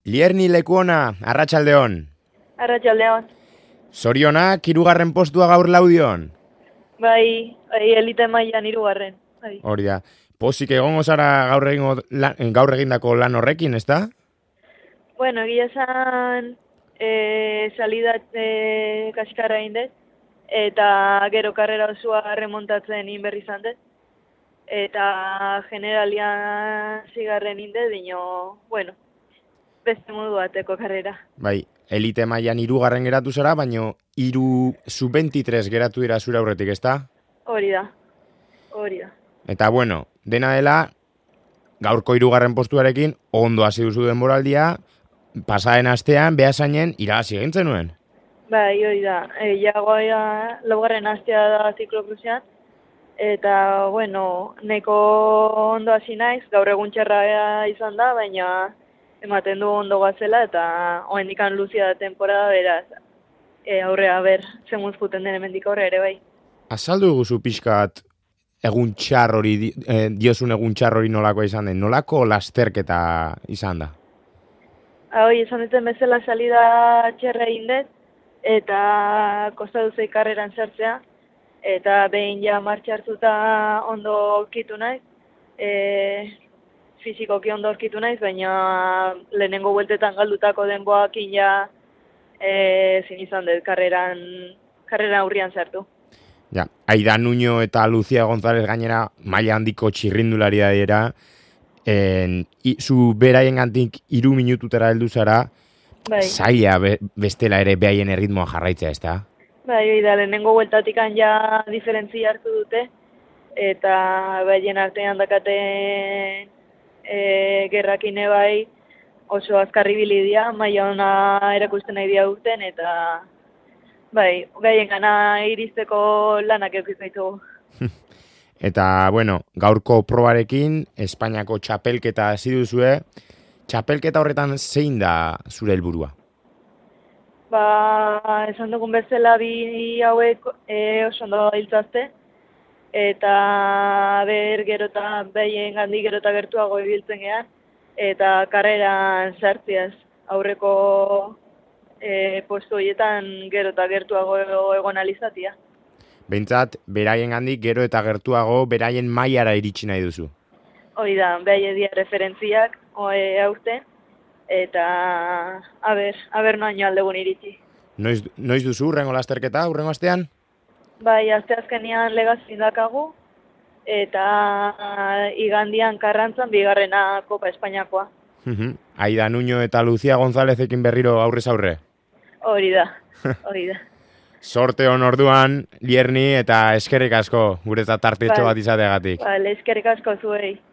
Lierni Lekuona, arratsaldeon. Arratsaldeon. Zorionak, 3. postua gaur laudion. Bai, elite mailan 3. Bai. Hori da. Pozik egongo zara gaur egindako lan horrekin, ezta? Bueno, egia esan salida kaskarra egin dut, eta gero karrera osoa remontatzen egin berri izan dut. Eta generalian zigarren egin dut, bueno, beste modu bateko karrera. Bai, elite mailan 3. geratu zara, baino 3 sub-23 geratu dira zure aurretik, ezta? Hori da. Eta bueno, dena dela, gaurko 3. postuarekin ondo hasi duzu denboraldia, pasaren astean, behasainen irabazi egin zenuen. Bai, hori da. Jagoa laugarren astea da ziklokruzean, eta, bueno, neko ondo hasi naiz, gaur egun txarra izan da, baina ematen du ondo gazela, eta oendikan luzia da temporada, beraz, aurrea ber, zemuz puten den hemendik aurre ere bai. Azaldu guzu pixkat egun txar hori, diozun egun txar hori nolakoa izan den, nolako lasterketa izan da? Hoi, esan duten bezala salida txerra egin dut, eta kostatu zei karreran sartzea, eta behin ja martxa hartuta ondo aurkitu naiz, fizikoki ondo aurkitu naiz, baina lehenengo bueltetan galdutako denboakin ja zin izan dut karrera aurrian sartu. Ja, Aida Nuño eta Lucia González gainera maila handiko txirrindularia dira, zu beraien gantik 3 minututera heldu zara, Bai. zaila bestela ere behaien erritmoa jarraitzea, ezta? Bai, da, lehenengo bueltatikan ja diferentzia hartu dute, eta behaien artean dakaten gerrakine bai oso azkarri bilidia, maila ona erakusten nahi dia urten, eta bai, behaien gana iristeko lanak eukitzaitu. Eta, bueno, gaurko probarekin, Espainiako txapelketa hasi duzue. Txapelketa horretan zein da zure helburua? Ba, esan dugun bezala bi hauek oso ondo hiltzazte, eta gero eta behien gandik gero eta gertuago ibiltzen gehan, eta karreran sartziaz aurreko postu horietan gero eta gertuago egon alizatia. Behintzat, beraien gandik gero eta gertuago beraien mailara iritsi nahi duzu. Hori da, behaie dia referentziak aurten, eta aber noaino aldegun iritsi. Noiz duzu hurrengo lasterketa, hurrengo astean? Bai, asteazkenean legazin dakagu, eta igandian Karrantzan 2. Kopa Espainiakoa. Aida Nuño eta Lucia Gonzálezekin berriro aurrez aurre. Hori da. Sorte on orduan, Lierni, eta eskerrik asko guretzat tartetxo bat izateagatik. Eskerrik asko zuei.